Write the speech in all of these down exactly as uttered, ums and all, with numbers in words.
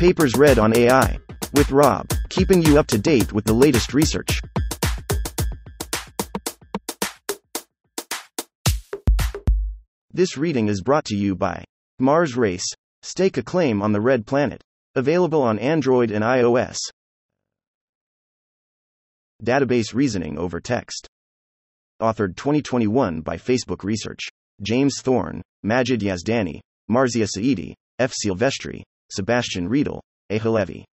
Papers read on A I. With Rob, keeping you up to date with the latest research. This reading is brought to you by Mars Race. Stake a claim on the Red Planet. Available on Android and iOS. Database Reasoning over Text. Authored twenty twenty-one by Facebook Research. James Thorne, Majid Yazdani, Marzia Saidi, F. Silvestri, Sebastian Riedel, A. Halevi.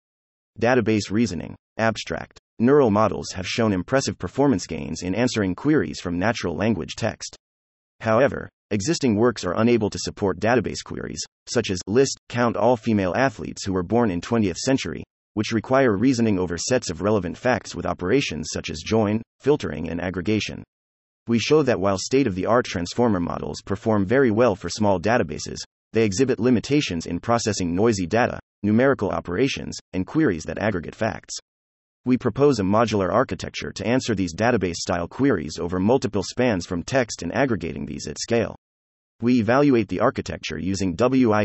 Database Reasoning. Abstract. Neural models have shown impressive performance gains in answering queries from natural language text. However, existing works are unable to support database queries, such as list, count all female athletes who were born in twentieth century, which require reasoning over sets of relevant facts with operations such as join, filtering, and aggregation. We show that while state-of-the-art transformer models perform very well for small databases, they exhibit limitations in processing noisy data, numerical operations, and queries that aggregate facts. We propose a modular architecture to answer these database-style queries over multiple spans from text and aggregating these at scale. We evaluate the architecture using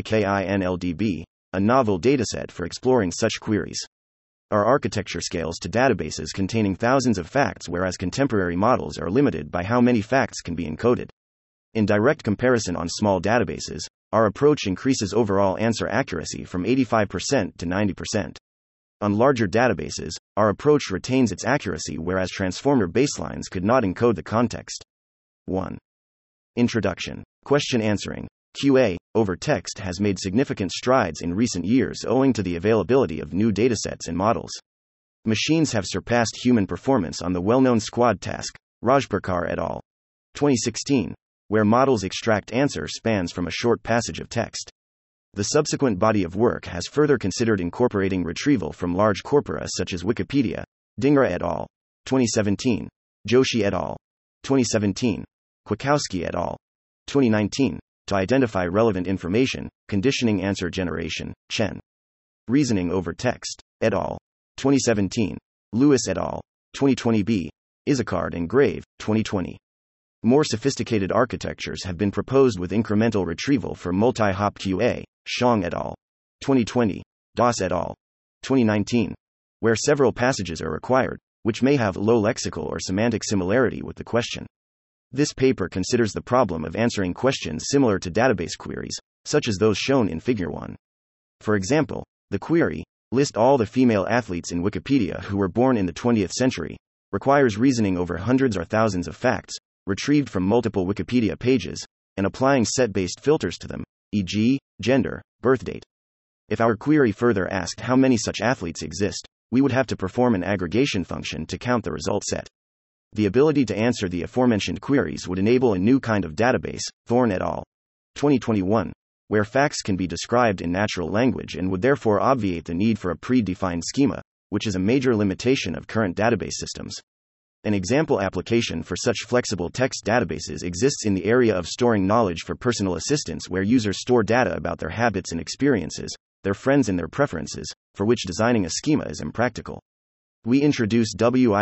WIKINLDB, a novel dataset for exploring such queries. Our architecture scales to databases containing thousands of facts, whereas contemporary models are limited by how many facts can be encoded. In direct comparison on small databases, our approach increases overall answer accuracy from eighty-five percent to ninety percent. On larger databases, our approach retains its accuracy, whereas transformer baselines could not encode the context. one. Introduction. Question answering Q A over text has made significant strides in recent years owing to the availability of new datasets and models. Machines have surpassed human performance on the well-known SQuAD task, Rajperkar et al. twenty sixteen, where models extract answer spans from a short passage of text. The subsequent body of work has further considered incorporating retrieval from large corpora such as Wikipedia, Dhingra et al. twenty seventeen, Joshi et al. twenty seventeen, Kwiatkowski et al. twenty nineteen, to identify relevant information, conditioning answer generation, Chen. Reasoning over text, et al. twenty seventeen, Lewis et al. twenty twenty b, Isicard and Grave, twenty twenty. More sophisticated architectures have been proposed with incremental retrieval for multi-hop Q A, Xiong et al. twenty twenty, Das et al. twenty nineteen, where several passages are required, which may have low lexical or semantic similarity with the question. This paper considers the problem of answering questions similar to database queries, such as those shown in Figure one. For example, the query, list all the female athletes in Wikipedia who were born in the twentieth century, requires reasoning over hundreds or thousands of facts, retrieved from multiple Wikipedia pages, and applying set-based filters to them, for example, gender, birthdate. If our query further asked how many such athletes exist, we would have to perform an aggregation function to count the result set. The ability to answer the aforementioned queries would enable a new kind of database, Thorne et al. twenty twenty-one, where facts can be described in natural language and would therefore obviate the need for a pre-defined schema, which is a major limitation of current database systems. An example application for such flexible text databases exists in the area of storing knowledge for personal assistants, where users store data about their habits and experiences, their friends and their preferences, for which designing a schema is impractical. We introduce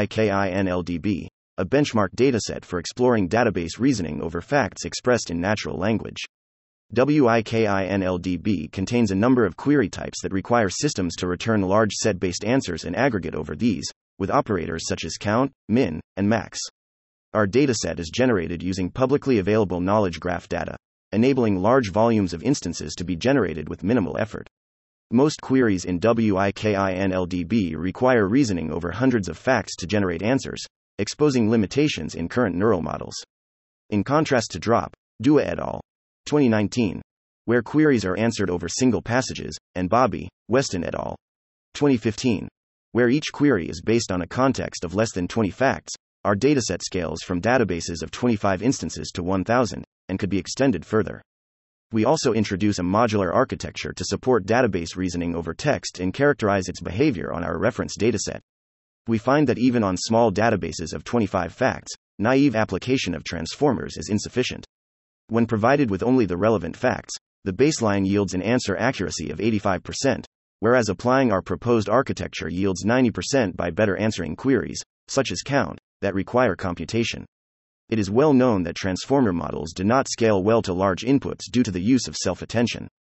WIKINLDB, a benchmark dataset for exploring database reasoning over facts expressed in natural language. WIKINLDB contains a number of query types that require systems to return large set-based answers and aggregate over these, with operators such as count, min, and max. Our dataset is generated using publicly available knowledge graph data, enabling large volumes of instances to be generated with minimal effort. Most queries in WIKINLDB require reasoning over hundreds of facts to generate answers, exposing limitations in current neural models. In contrast to Drop, Dua et al. twenty nineteen, where queries are answered over single passages, and Bobby, Weston et al. twenty fifteen, where each query is based on a context of less than twenty facts, our dataset scales from databases of twenty-five instances to one thousand, and could be extended further. We also introduce a modular architecture to support database reasoning over text and characterize its behavior on our reference dataset. We find that even on small databases of twenty-five facts, naive application of transformers is insufficient. When provided with only the relevant facts, the baseline yields an answer accuracy of eighty-five percent, whereas applying our proposed architecture yields ninety percent by better answering queries, such as count, that require computation. It is well known that transformer models do not scale well to large inputs due to the use of self-attention.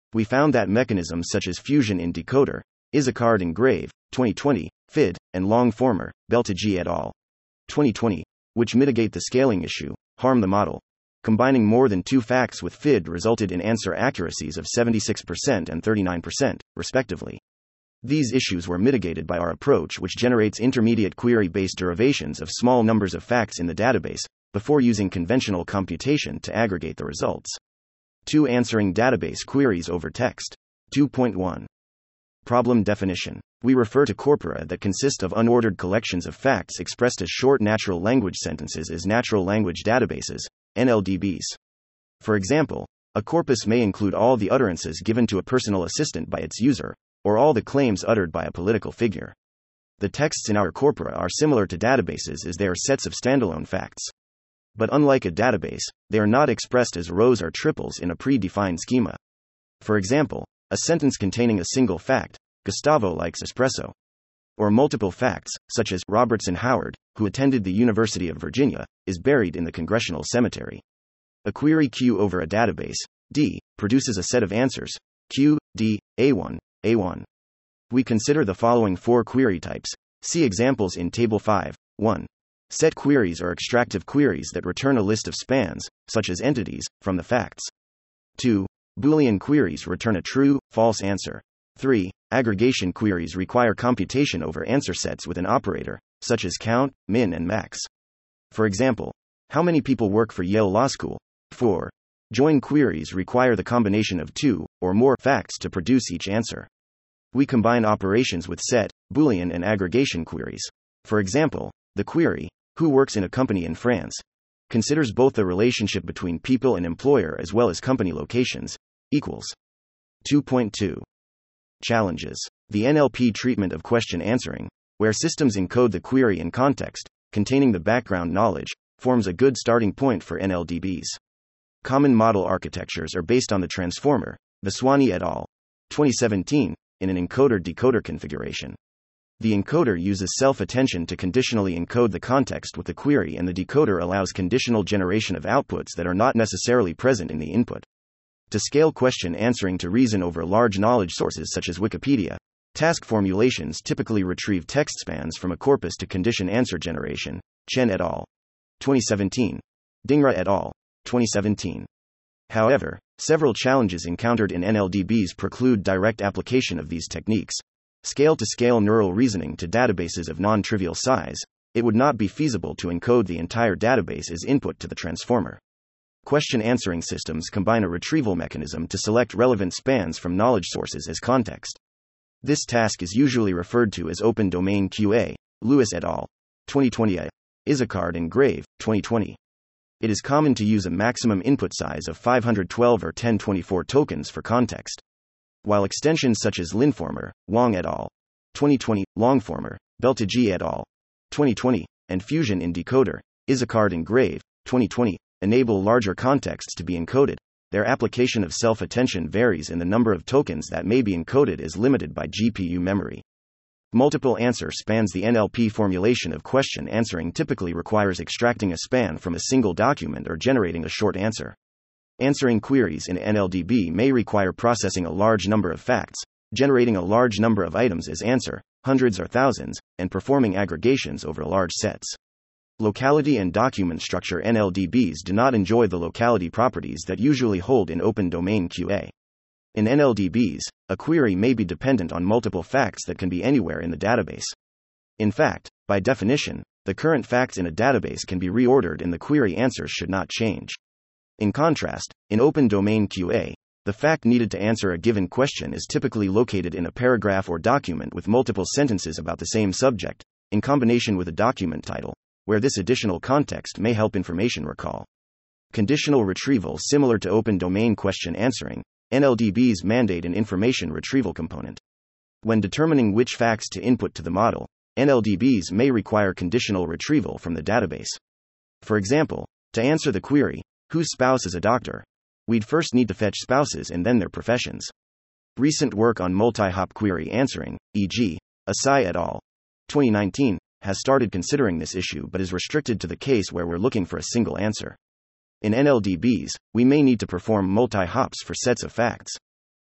We found that mechanisms such as fusion in decoder, Isicard and Grave, twenty twenty, F I D, and Longformer, Beltagi et al. twenty twenty, which mitigate the scaling issue, harm the model. Combining more than two facts with F I D resulted in answer accuracies of seventy-six percent and thirty-nine percent, respectively. These issues were mitigated by our approach, which generates intermediate query-based derivations of small numbers of facts in the database, before using conventional computation to aggregate the results. two Answering database queries over text. two point one. Problem definition. We refer to corpora that consist of unordered collections of facts expressed as short natural language sentences as natural language databases, N L D Bs. For example, a corpus may include all the utterances given to a personal assistant by its user, or all the claims uttered by a political figure. The texts in our corpora are similar to databases as they are sets of standalone facts. But unlike a database, they are not expressed as rows or triples in a pre-defined schema. For example, a sentence containing a single fact, Gustavo likes espresso, or multiple facts, such as Robertson Howard, who attended the University of Virginia, is buried in the Congressional Cemetery. A query Q over a database, D, produces a set of answers, Q, D, A one, A one. We consider the following four query types. See examples in Table five. one. Set queries are extractive queries that return a list of spans, such as entities, from the facts. two. Boolean queries return a true, false answer. three. Aggregation queries require computation over answer sets with an operator, such as count, min, and max. For example, how many people work for Yale Law School? four. Join queries require the combination of two or more facts to produce each answer. We combine operations with set, Boolean, and aggregation queries. For example, the query, who works in a company in France, considers both the relationship between people and employer as well as company locations, equals. two point two. Challenges. The N L P treatment of question answering, where systems encode the query in context, containing the background knowledge, forms a good starting point for N L D Bs. Common model architectures are based on the transformer, Vaswani et al. twenty seventeen, in an encoder-decoder configuration. The encoder uses self-attention to conditionally encode the context with the query, and the decoder allows conditional generation of outputs that are not necessarily present in the input. To scale question answering to reason over large knowledge sources such as Wikipedia, task formulations typically retrieve text spans from a corpus to condition answer generation, Chen et al. twenty seventeen. Dhingra et al. twenty seventeen. However, several challenges encountered in N L D Bs preclude direct application of these techniques. Scale-to-scale neural reasoning to databases of non-trivial size, it would not be feasible to encode the entire database as input to the transformer. Question answering systems combine a retrieval mechanism to select relevant spans from knowledge sources as context. This task is usually referred to as open domain Q A, Lewis et al. twenty twenty, Isicard and Grave, twenty twenty. It is common to use a maximum input size of five hundred twelve or ten twenty-four tokens for context. While extensions such as Linformer, Wang et al. twenty twenty, Longformer, Beltagi et al. twenty twenty, and Fusion in Decoder, Isicard and Grave, twenty twenty, enable larger contexts to be encoded, their application of self-attention varies, and the number of tokens that may be encoded is limited by G P U memory. Multiple answer spans. The N L P formulation of question answering typically requires extracting a span from a single document or generating a short answer. Answering queries in N L D B may require processing a large number of facts, generating a large number of items as answer, hundreds or thousands, and performing aggregations over large sets. Locality and document structure. N L D Bs do not enjoy the locality properties that usually hold in open domain Q A. In N L D Bs, a query may be dependent on multiple facts that can be anywhere in the database. In fact, by definition, the current facts in a database can be reordered and the query answers should not change. In contrast, in open domain Q A, the fact needed to answer a given question is typically located in a paragraph or document with multiple sentences about the same subject, in combination with a document title, where this additional context may help information recall. Conditional retrieval. Similar to open domain question answering, N L D Bs mandate an information retrieval component. When determining which facts to input to the model, N L D Bs may require conditional retrieval from the database. For example, to answer the query, whose spouse is a doctor, we'd first need to fetch spouses and then their professions. Recent work on multi-hop query answering, for example, Asai et al. twenty nineteen, has started considering this issue but is restricted to the case where we're looking for a single answer. In N L D Bs, we may need to perform multi-hops for sets of facts.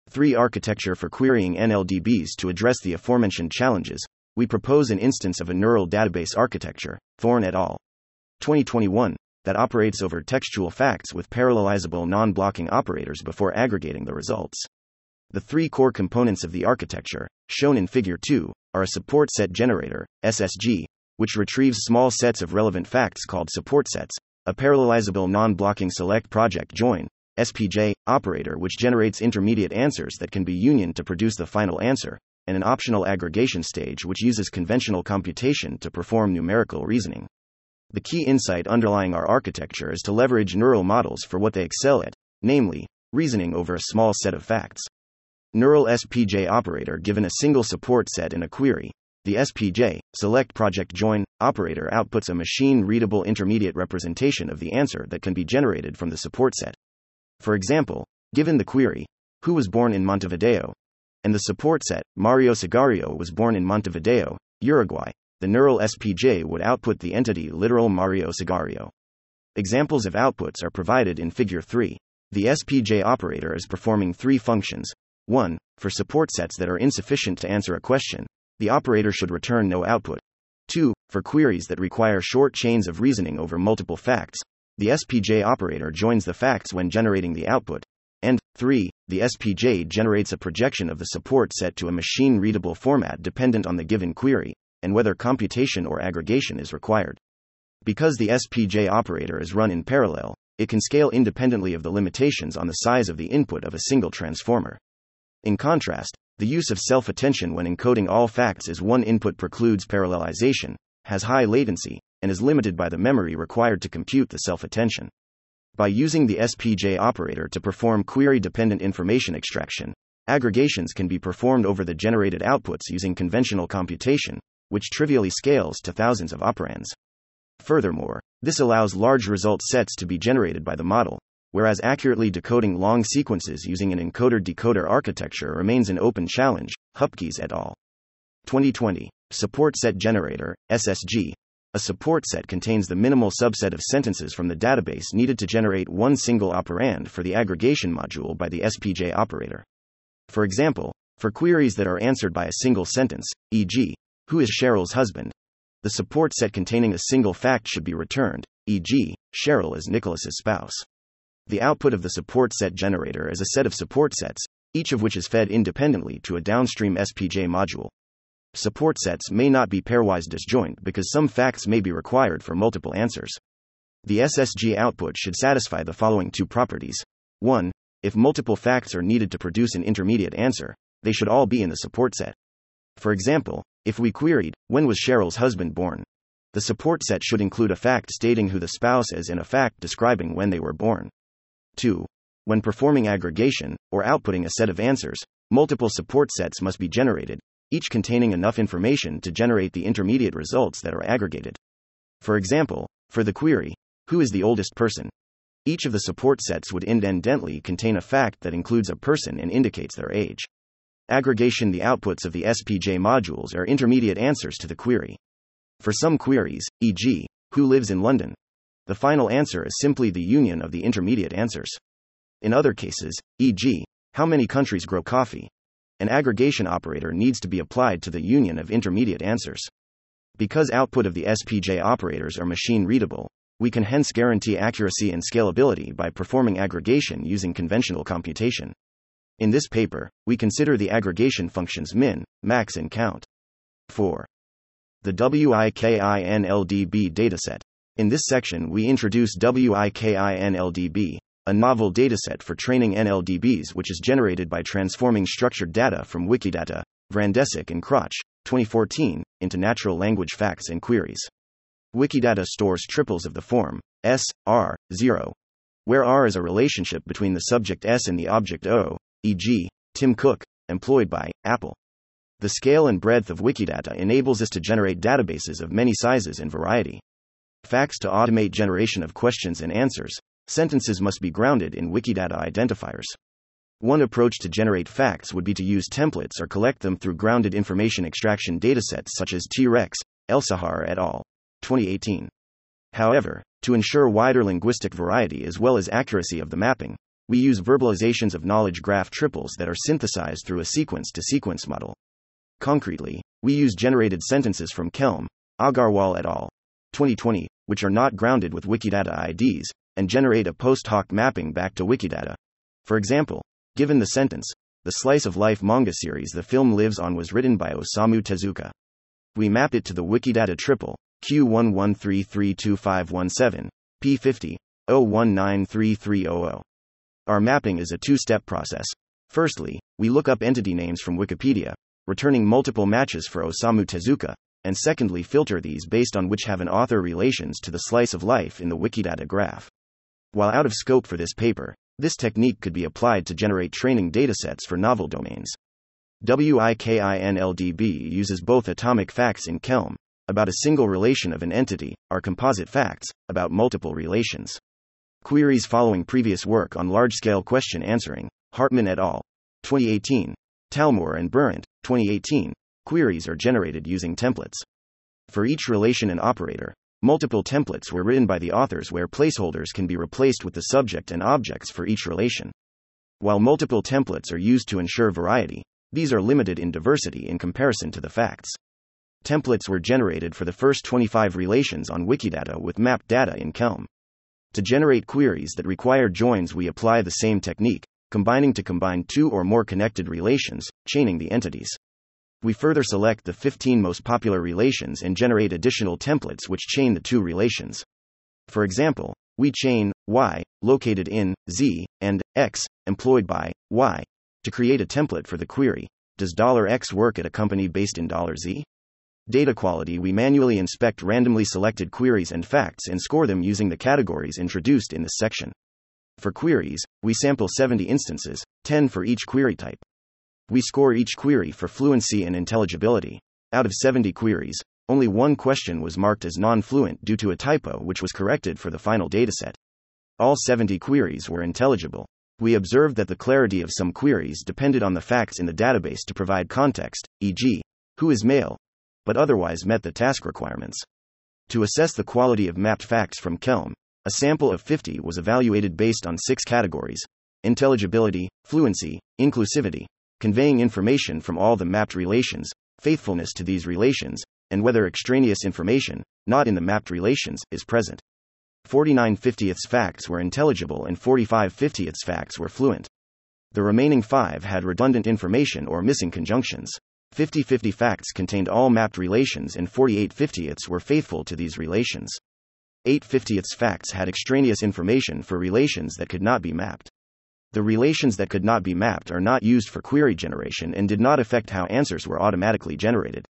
three Architecture for querying N L D Bs. To address the aforementioned challenges, we propose an instance of a neural database architecture, Thorne et al. twenty twenty-one, that operates over textual facts with parallelizable non-blocking operators before aggregating the results. The three core components of the architecture, shown in Figure two, are a support set generator, S S G, which retrieves small sets of relevant facts called support sets, a parallelizable non-blocking select project join, S P J, operator which generates intermediate answers that can be unioned to produce the final answer, and an optional aggregation stage which uses conventional computation to perform numerical reasoning. The key insight underlying our architecture is to leverage neural models for what they excel at, namely, reasoning over a small set of facts. Neural S P J operator given a single support set in a query. The S P J, select project join, operator outputs a machine-readable intermediate representation of the answer that can be generated from the support set. For example, given the query, who was born in Montevideo, and the support set, Mario Sigario was born in Montevideo, Uruguay, the neural S P J would output the entity literal Mario Sigario. Examples of outputs are provided in Figure three. The S P J operator is performing three functions. one. For support sets that are insufficient to answer a question, the operator should return no output. two. For queries that require short chains of reasoning over multiple facts, the S P J operator joins the facts when generating the output. And three. The S P J generates a projection of the support set to a machine-readable format dependent on the given query, and whether computation or aggregation is required. Because the S P J operator is run in parallel, it can scale independently of the limitations on the size of the input of a single transformer. In contrast, the use of self-attention when encoding all facts as one input precludes parallelization, has high latency, and is limited by the memory required to compute the self-attention. By using the S P J operator to perform query-dependent information extraction, aggregations can be performed over the generated outputs using conventional computation, which trivially scales to thousands of operands. Furthermore, this allows large result sets to be generated by the model, whereas accurately decoding long sequences using an encoder-decoder architecture remains an open challenge. Hupkes et al. twenty twenty. Support Set Generator, S S G. A support set contains the minimal subset of sentences from the database needed to generate one single operand for the aggregation module by the S P J operator. For example, for queries that are answered by a single sentence, for example, who is Cheryl's husband? The support set containing a single fact should be returned, for example, Cheryl is Nicholas's spouse. The output of the support set generator is a set of support sets, each of which is fed independently to a downstream S P J module. Support sets may not be pairwise disjoint because some facts may be required for multiple answers. The S S G output should satisfy the following two properties. one. If multiple facts are needed to produce an intermediate answer, they should all be in the support set. For example, if we queried, when was Cheryl's husband born? The support set should include a fact stating who the spouse is and a fact describing when they were born. two. When performing aggregation, or outputting a set of answers, multiple support sets must be generated, each containing enough information to generate the intermediate results that are aggregated. For example, for the query, who is the oldest person? Each of the support sets would independently contain a fact that includes a person and indicates their age. Aggregation. The outputs of the S P J modules are intermediate answers to the query. For some queries, for example, who lives in London? The final answer is simply the union of the intermediate answers. In other cases, for example, how many countries grow coffee? An aggregation operator needs to be applied to the union of intermediate answers. Because output of the S P J operators are machine-readable, we can hence guarantee accuracy and scalability by performing aggregation using conventional computation. In this paper, we consider the aggregation functions min, max and count. four. The WIKINLDB dataset. In this section we introduce WIKINLDB, a novel dataset for training N L D Bs which is generated by transforming structured data from Wikidata, Vrandesic and Kroch, twenty fourteen, into natural language facts and queries. Wikidata stores triples of the form S, R, zero, where R is a relationship between the subject S and the object O, for example, Tim Cook, employed by Apple. The scale and breadth of Wikidata enables us to generate databases of many sizes and variety. Facts. To automate generation of questions and answers, sentences must be grounded in Wikidata identifiers. One approach to generate facts would be to use templates or collect them through grounded information extraction datasets such as T REX, Elsahar et al. twenty eighteen. However, to ensure wider linguistic variety as well as accuracy of the mapping, we use verbalizations of knowledge graph triples that are synthesized through a sequence-to-sequence model. Concretely, we use generated sentences from Kelm, Agarwal et al. twenty twenty, which are not grounded with Wikidata I Ds, and generate a post hoc mapping back to Wikidata. For example, given the sentence, "The slice of life manga series the film lives on was written by Osamu Tezuka," we map it to the Wikidata triple, Q one one three three two five one seven, P fifty, zero one nine three three zero zero. Our mapping is a two-step process. Firstly, we look up entity names from Wikipedia, returning multiple matches for Osamu Tezuka, and secondly filter these based on which have an author relations to the slice of life in the Wikidata graph. While out of scope for this paper, this technique could be applied to generate training datasets for novel domains. Wikindb uses both atomic facts in Kelm, about a single relation of an entity, or composite facts, about multiple relations. Queries following previous work on large-scale question answering, Hartman et al. twenty eighteen, Talmor and Burant, twenty eighteen, queries are generated using templates. For each relation and operator, multiple templates were written by the authors where placeholders can be replaced with the subject and objects for each relation. While multiple templates are used to ensure variety, these are limited in diversity in comparison to the facts. Templates were generated for the first twenty-five relations on Wikidata with mapped data in Kelm. To generate queries that require joins, we apply the same technique, combining to combine two or more connected relations, chaining the entities. We further select the fifteen most popular relations and generate additional templates which chain the two relations. For example, we chain Y, located in Z, and X, employed by Y, to create a template for the query, "Does $X work at a company based in $Z?" Data quality: we manually inspect randomly selected queries and facts and score them using the categories introduced in this section. For queries, we sample seventy instances, ten for each query type. We score each query for fluency and intelligibility. Out of seventy queries, only one question was marked as non-fluent due to a typo which was corrected for the final dataset. All seventy queries were intelligible. We observed that the clarity of some queries depended on the facts in the database to provide context, for example, who is male, but otherwise met the task requirements. To assess the quality of mapped facts from Kelm, a sample of fifty was evaluated based on six categories: intelligibility, fluency, inclusivity, conveying information from all the mapped relations, faithfulness to these relations, and whether extraneous information, not in the mapped relations, is present. forty-nine fiftieths facts were intelligible and forty-five fiftieths facts were fluent. The remaining five had redundant information or missing conjunctions. fifty fifty facts contained all mapped relations and forty-eight fiftieths were faithful to these relations. eight fiftieths facts had extraneous information for relations that could not be mapped. The relations that could not be mapped are not used for query generation and did not affect how answers were automatically generated.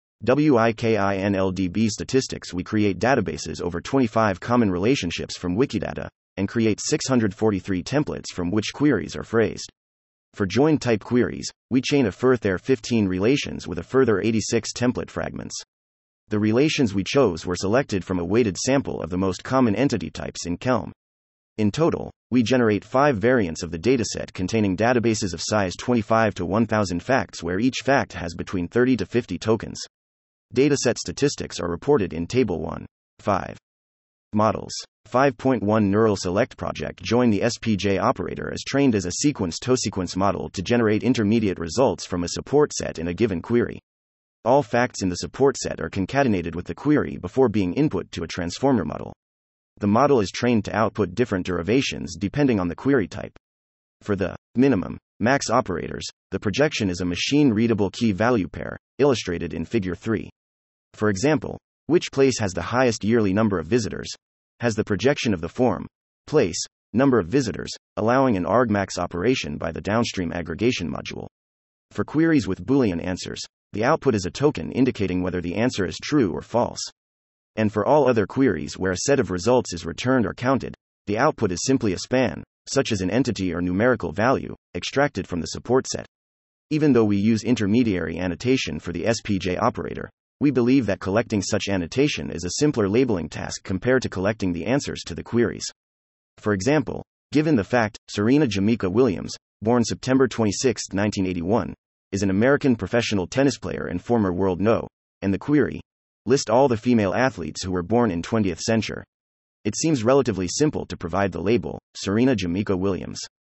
Wikindb statistics: we create databases over twenty-five common relationships from Wikidata, and create six hundred forty-three templates from which queries are phrased. For join type queries, we chain a further fifteen relations with a further eighty-six template fragments. The relations we chose were selected from a weighted sample of the most common entity types in Kelm. In total, we generate five variants of the dataset containing databases of size twenty-five to one thousand facts where each fact has between thirty to fifty tokens. Dataset statistics are reported in Table one. five. Models. five point one Neural Select Project. Join the S P J operator is trained as a sequence-to-sequence model to generate intermediate results from a support set in a given query. All facts in the support set are concatenated with the query before being input to a transformer model. The model is trained to output different derivations depending on the query type. For the minimum, max operators, the projection is a machine-readable key-value pair, illustrated in Figure three. For example, which place has the highest yearly number of visitors, has the projection of the form, place, number of visitors, allowing an argmax operation by the downstream aggregation module. For queries with Boolean answers, the output is a token indicating whether the answer is true or false. And for all other queries where a set of results is returned or counted, the output is simply a span, such as an entity or numerical value, extracted from the support set. Even though we use intermediary annotation for the S P J operator, we believe that collecting such annotation is a simpler labeling task compared to collecting the answers to the queries. For example, given the fact, Serena Jamaica Williams, born September twenty-sixth, nineteen eighty-one, is an American professional tennis player and former world no, and the query, list all the female athletes who were born in twentieth century. It seems relatively simple to provide the label, Serena Jamaica Williams.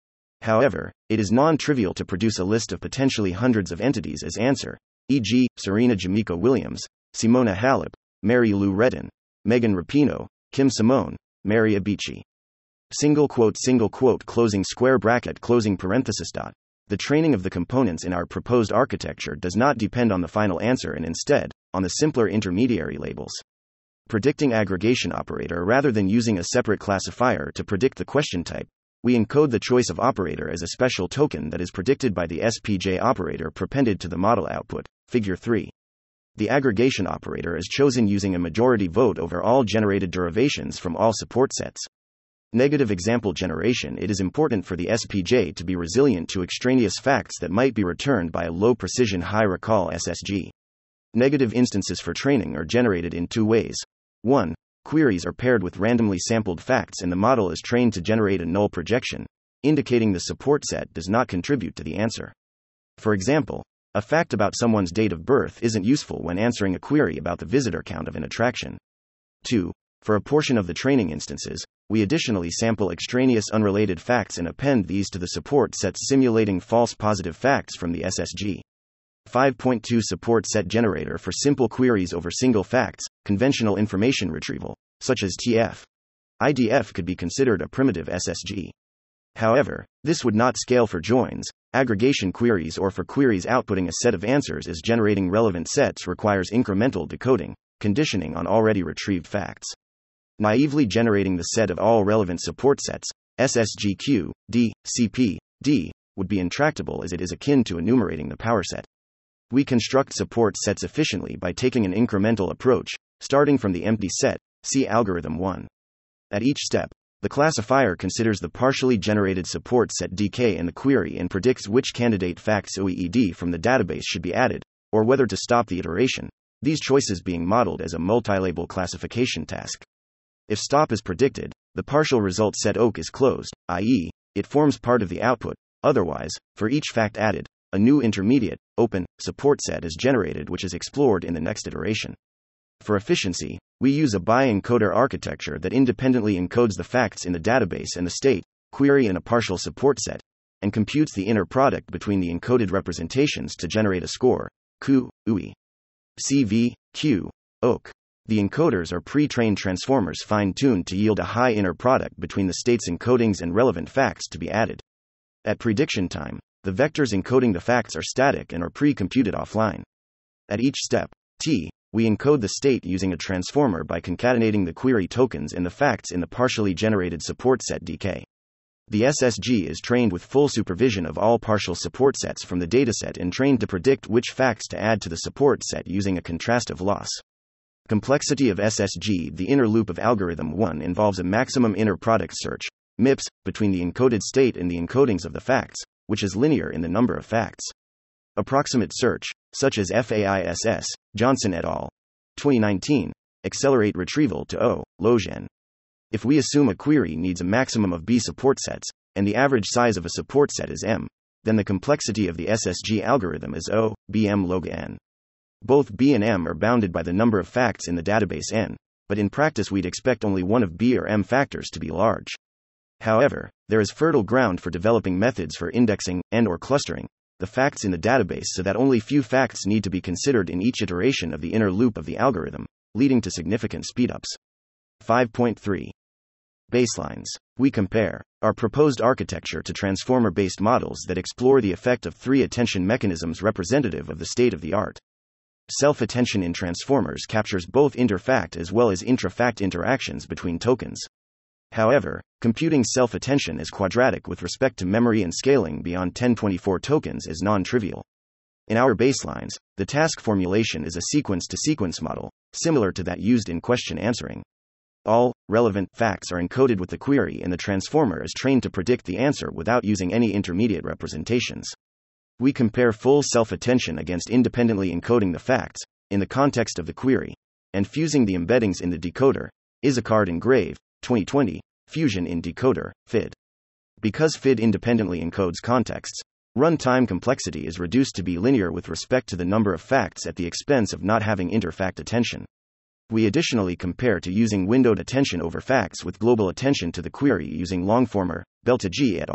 However, it is non-trivial to produce a list of potentially hundreds of entities as answer, for example, Serena Jamaica Williams, Simona Halep, Mary Lou Retton, Megan Rapinoe, Kim Simone, Mary Abici. Single quote single quote closing square bracket closing parenthesis dot. The training of the components in our proposed architecture does not depend on the final answer and instead, on the simpler intermediary labels. Predicting aggregation operator rather than using a separate classifier to predict the question type, we encode the choice of operator as a special token that is predicted by the S P J operator prepended to the model output, figure three. The aggregation operator is chosen using a majority vote over all generated derivations from all support sets. Negative example generation. It is important for the S P J to be resilient to extraneous facts that might be returned by a low-precision high-recall S S G. Negative instances for training are generated in two ways. one. Queries are paired with randomly sampled facts and the model is trained to generate a null projection, indicating the support set does not contribute to the answer. For example, a fact about someone's date of birth isn't useful when answering a query about the visitor count of an attraction. two. For a portion of the training instances, we additionally sample extraneous unrelated facts and append these to the support sets simulating false positive facts from the S S G. five point two Support set generator for simple queries over single facts, conventional information retrieval, such as T F. I D F could be considered a primitive S S G. However, this would not scale for joins, aggregation queries or for queries outputting a set of answers as generating relevant sets requires incremental decoding, conditioning on already retrieved facts. Naively generating the set of all relevant support sets, S S G Q, D, C P, D, would be intractable as it is akin to enumerating the power set. We construct support sets efficiently by taking an incremental approach, starting from the empty set, see algorithm one. At each step, the classifier considers the partially generated support set D K in the query and predicts which candidate facts O E E D from the database should be added, or whether to stop the iteration, these choices being modeled as a multi-label classification task. If stop is predicted, the partial result set O C is closed, that is, it forms part of the output. Otherwise, for each fact added, a new intermediate, open, support set is generated which is explored in the next iteration. For efficiency, we use a bi-encoder architecture that independently encodes the facts in the database and the state, query and a partial support set, and computes the inner product between the encoded representations to generate a score, Q, U I. C V, Q, O C. The encoders are pre-trained transformers fine-tuned to yield a high inner product between the state's encodings and relevant facts to be added. At prediction time, the vectors encoding the facts are static and are pre-computed offline. At each step, T, we encode the state using a transformer by concatenating the query tokens and the facts in the partially generated support set D K. The S S G is trained with full supervision of all partial support sets from the dataset and trained to predict which facts to add to the support set using a contrastive loss. Complexity of S S G. The inner loop of algorithm one involves a maximum inner product search, MIPS, between the encoded state and the encodings of the facts, which is linear in the number of facts. Approximate search, such as FAISS, Johnson et al. twenty nineteen, accelerate retrieval to O, Logen. If we assume a query needs a maximum of B support sets, and the average size of a support set is M, then the complexity of the S S G algorithm is O, B M log N. Both B and M are bounded by the number of facts in the database N, but in practice we'd expect only one of B or M factors to be large. However, there is fertile ground for developing methods for indexing, and or clustering, the facts in the database so that only few facts need to be considered in each iteration of the inner loop of the algorithm, leading to significant speedups. five point three. Baselines. We compare our proposed architecture to transformer-based models that explore the effect of three attention mechanisms representative of the state of the art. Self-attention in transformers captures both inter-fact as well as intra-fact interactions between tokens. However, computing self-attention as quadratic with respect to memory and scaling beyond ten twenty-four tokens is non-trivial. In our baselines, the task formulation is a sequence-to-sequence model, similar to that used in question answering. All relevant facts are encoded with the query and the transformer is trained to predict the answer without using any intermediate representations. We compare full self-attention against independently encoding the facts, in the context of the query, and fusing the embeddings in the decoder, Isicard and Grave, twenty twenty, Fusion in Decoder, F I D. Because F I D independently encodes contexts, runtime complexity is reduced to be linear with respect to the number of facts at the expense of not having inter-fact attention. We additionally compare to using windowed attention over facts with global attention to the query using Longformer, Beltagi et al.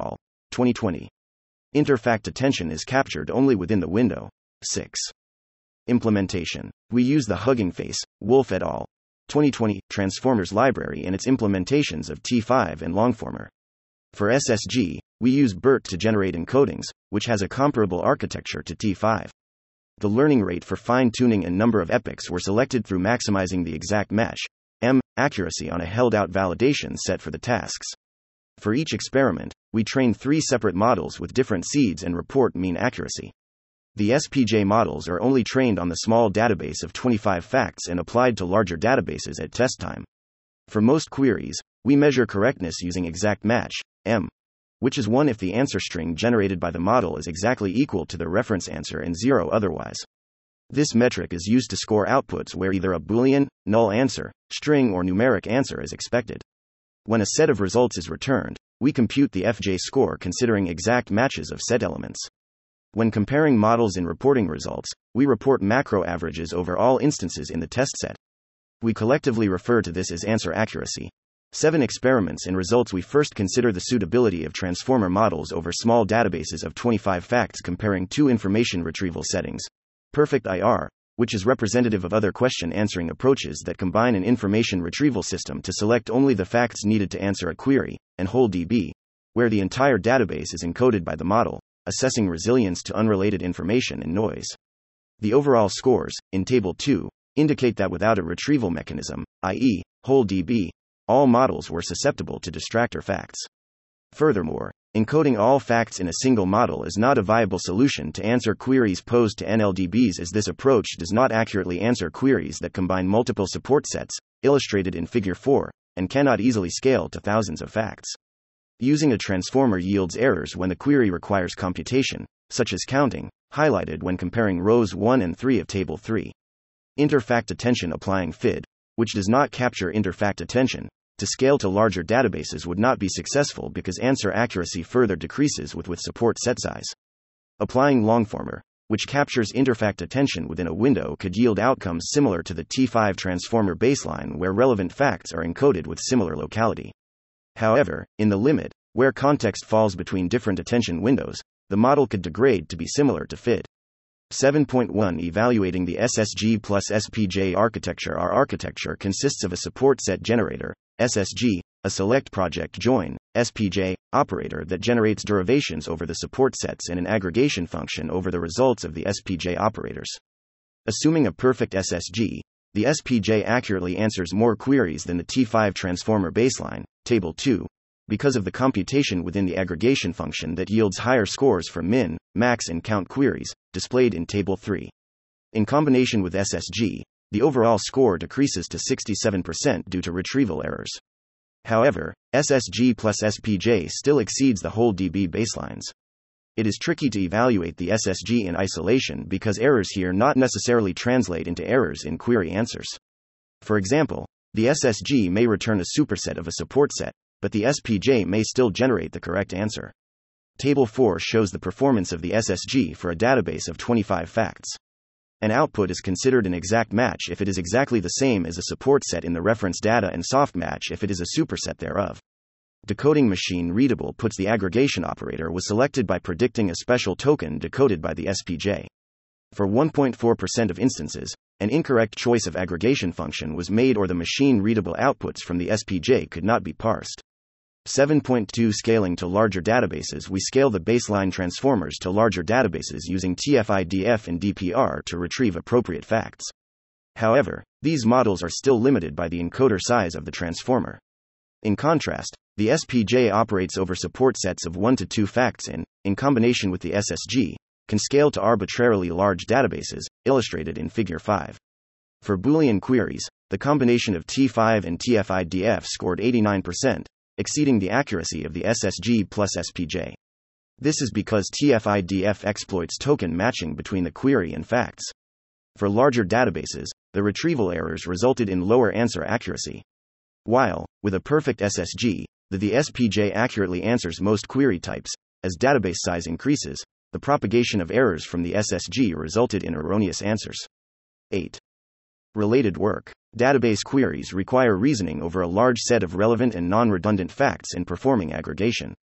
twenty twenty. Interfact attention is captured only within the window. six. Implementation. We use the Hugging Face, Wolf et al. twenty twenty Transformers library in its implementations of T five and Longformer. For S S G, we use BERT to generate encodings, which has a comparable architecture to T five. The learning rate for fine-tuning and number of epochs were selected through maximizing the exact match, M, accuracy on a held-out validation set for the tasks. For each experiment, we train three separate models with different seeds and report mean accuracy. The S P J models are only trained on the small database of twenty-five facts and applied to larger databases at test time. For most queries, we measure correctness using exact match, M, which is one if the answer string generated by the model is exactly equal to the reference answer and zero otherwise. This metric is used to score outputs where either a Boolean, null answer, string or numeric answer is expected. When a set of results is returned, we compute the F J score considering exact matches of set elements. When comparing models in reporting results, we report macro averages over all instances in the test set. We collectively refer to this as answer accuracy. Seven experiments and results. We first consider the suitability of transformer models over small databases of twenty-five facts comparing two information retrieval settings. Perfect I R, which is representative of other question answering approaches that combine an information retrieval system to select only the facts needed to answer a query, and WholeDB, where the entire database is encoded by the model, assessing resilience to unrelated information and noise. The overall scores, in Table two, indicate that without a retrieval mechanism, that is, WholeDB, all models were susceptible to distractor facts. Furthermore, encoding all facts in a single model is not a viable solution to answer queries posed to N L D Bs, as this approach does not accurately answer queries that combine multiple support sets, illustrated in Figure four, and cannot easily scale to thousands of facts. Using a transformer yields errors when the query requires computation, such as counting, highlighted when comparing rows one and three of Table three. Interfact attention. Applying F I D, which does not capture interfact attention, to scale to larger databases would not be successful because answer accuracy further decreases with with support set size. Applying Longformer, which captures interfact attention within a window, could yield outcomes similar to the T five transformer baseline where relevant facts are encoded with similar locality. However, in the limit, where context falls between different attention windows, the model could degrade to be similar to F I D. seven point one Evaluating the S S G plus S P J architecture. Our architecture consists of a support set generator, S S G, a select project join, S P J, operator that generates derivations over the support sets, and an aggregation function over the results of the S P J operators. Assuming a perfect S S G, the S P J accurately answers more queries than the T five transformer baseline, Table two, because of the computation within the aggregation function that yields higher scores for min, max and count queries, displayed in Table three. In combination with S S G, the overall score decreases to sixty-seven percent due to retrieval errors. However, S S G plus S P J still exceeds the WholeDB baselines. It is tricky to evaluate the S S G in isolation because errors here not necessarily translate into errors in query answers. For example, the S S G may return a superset of a support set, but the S P J may still generate the correct answer. Table four shows the performance of the S S G for a database of twenty-five facts. An output is considered an exact match if it is exactly the same as a support set in the reference data, and soft match if it is a superset thereof. Decoding machine readable puts the aggregation operator was selected by predicting a special token decoded by the S P J. For one point four percent of instances, an incorrect choice of aggregation function was made, or the machine readable outputs from the S P J could not be parsed. seven point two Scaling to larger databases. We scale the baseline transformers to larger databases using T F I D F and D P R to retrieve appropriate facts. However, these models are still limited by the encoder size of the transformer. In contrast, the S P J operates over support sets of one to two facts and, in combination with the S S G, can scale to arbitrarily large databases, illustrated in Figure five. For Boolean queries, the combination of T five and T F I D F scored eighty-nine percent, exceeding the accuracy of the S S G plus S P J. This is because T F I D F exploits token matching between the query and facts. For larger databases, the retrieval errors resulted in lower answer accuracy. While, with a perfect S S G, the, the S P J accurately answers most query types, as database size increases, the propagation of errors from the S S G resulted in erroneous answers. eight. Related work. Database queries require reasoning over a large set of relevant and non-redundant facts and performing aggregation.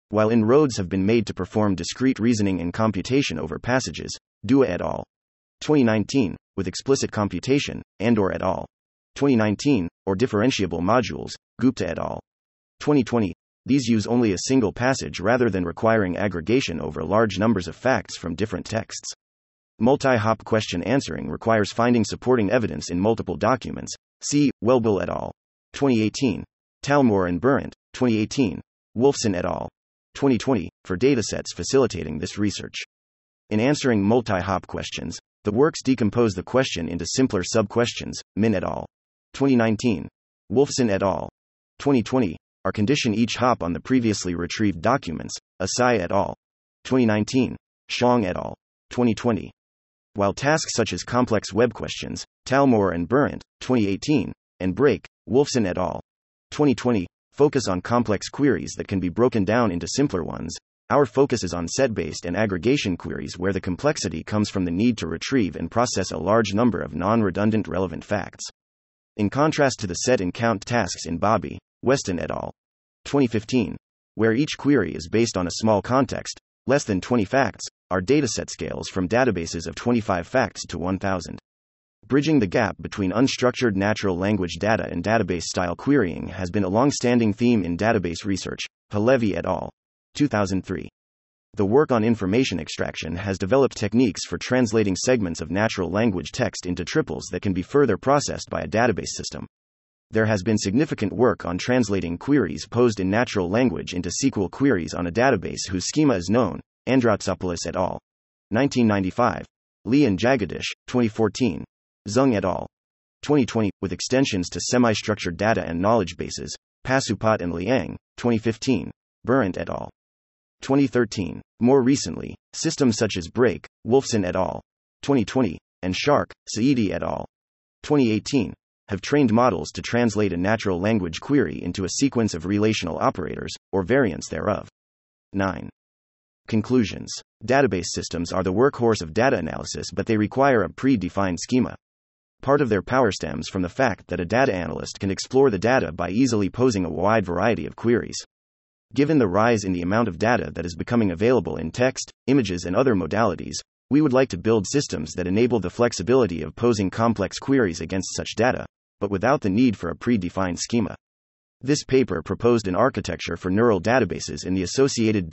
While inroads have been made to perform discrete reasoning and computation over passages, Dua et al. twenty nineteen, with explicit computation, Andor et al. twenty nineteen, or differentiable modules, Gupta et al. twenty twenty, these use only a single passage rather than requiring aggregation over large numbers of facts from different texts. Multi-hop question answering requires finding supporting evidence in multiple documents. See Welbill et al. twenty eighteen, Talmor and Burant, twenty eighteen, Wolfson et al. twenty twenty, for datasets facilitating this research. In answering multi-hop questions, the works decompose the question into simpler sub-questions. Min et al. twenty nineteen, Wolfson et al. twenty twenty, are condition each hop on the previously retrieved documents. Asai et al. twenty nineteen, Xiong et al. twenty twenty. While tasks such as complex web questions, Talmor and Burant, twenty eighteen, and Break, Wolfson et al. twenty twenty, focus on complex queries that can be broken down into simpler ones, our focus is on set-based and aggregation queries where the complexity comes from the need to retrieve and process a large number of non-redundant relevant facts. In contrast to the set and count tasks in Bobby, Weston et al. twenty fifteen, where each query is based on a small context, less than twenty facts, our dataset scales from databases of twenty-five facts to one thousand. Bridging the gap between unstructured natural language data and database-style querying has been a long-standing theme in database research. Halevi et al. two thousand three. The work on information extraction has developed techniques for translating segments of natural language text into triples that can be further processed by a database system. There has been significant work on translating queries posed in natural language into S Q L queries on a database whose schema is known. Androtsopoulos et al. nineteen ninety-five. Lee and Jagadish, twenty fourteen. Zung et al. twenty twenty, with extensions to semi-structured data and knowledge bases. Pasupat and Liang, twenty fifteen. Burant et al. twenty thirteen. More recently, systems such as Break, Wolfson et al. twenty twenty, and Shark, Saidi et al. twenty eighteen, have trained models to translate a natural language query into a sequence of relational operators, or variants thereof. nine. Conclusions. Database systems are the workhorse of data analysis, but they require a pre-defined schema. Part of their power stems from the fact that a data analyst can explore the data by easily posing a wide variety of queries. Given the rise in the amount of data that is becoming available in text, images, and other modalities, we would like to build systems that enable the flexibility of posing complex queries against such data, but without the need for a pre-defined schema. This paper proposed an architecture for neural databases in the associated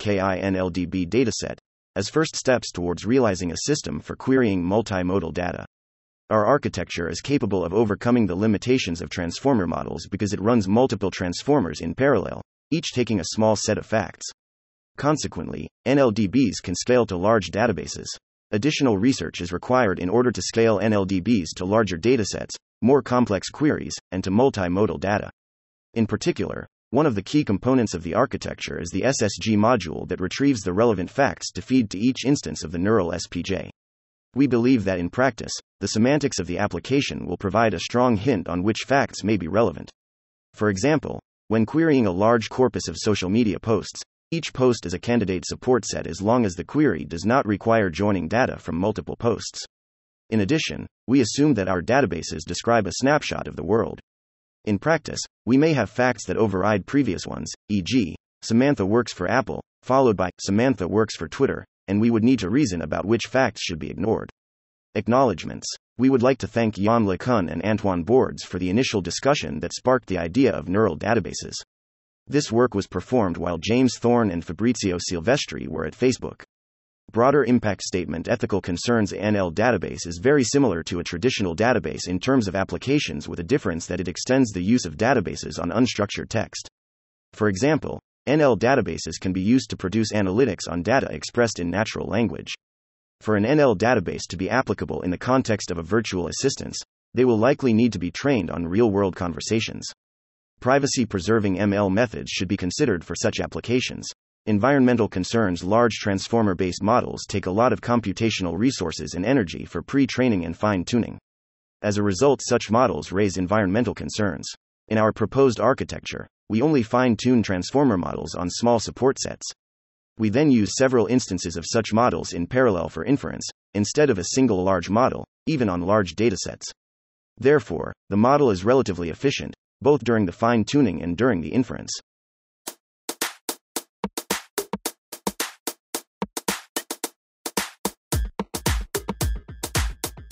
WIKI-NLDB dataset, as first steps towards realizing a system for querying multimodal data. Our architecture is capable of overcoming the limitations of transformer models because it runs multiple transformers in parallel, each taking a small set of facts. Consequently, N L D Bs can scale to large databases. Additional research is required in order to scale N L D Bs to larger datasets, more complex queries, and to multimodal data. In particular, one of the key components of the architecture is the S S G module that retrieves the relevant facts to feed to each instance of the neural S P J. We believe that in practice, the semantics of the application will provide a strong hint on which facts may be relevant. For example, when querying a large corpus of social media posts, each post is a candidate support set as long as the query does not require joining data from multiple posts. In addition, we assume that our databases describe a snapshot of the world. In practice, we may have facts that override previous ones, for example, Samantha works for Apple, followed by Samantha works for Twitter, and we would need to reason about which facts should be ignored. Acknowledgements. We would like to thank Jan LeCun and Antoine Bordes for the initial discussion that sparked the idea of neural databases. This work was performed while James Thorne and Fabrizio Silvestri were at Facebook. Broader impact statement. Ethical concerns. A N L database is very similar to a traditional database in terms of applications, with a difference that it extends the use of databases on unstructured text. For example, N L databases can be used to produce analytics on data expressed in natural language. For an N L database to be applicable in the context of a virtual assistance, they will likely need to be trained on real-world conversations. Privacy-preserving M L methods should be considered for such applications. Environmental concerns. Large transformer-based models take a lot of computational resources and energy for pre-training and fine-tuning. As a result, such models raise environmental concerns. In our proposed architecture, we only fine-tune transformer models on small support sets. We then use several instances of such models in parallel for inference, instead of a single large model, even on large datasets. Therefore, the model is relatively efficient, both during the fine-tuning and during the inference.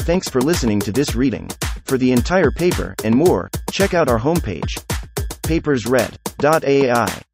Thanks for listening to this reading. For the entire paper and more, check out our homepage, papers read dot A I.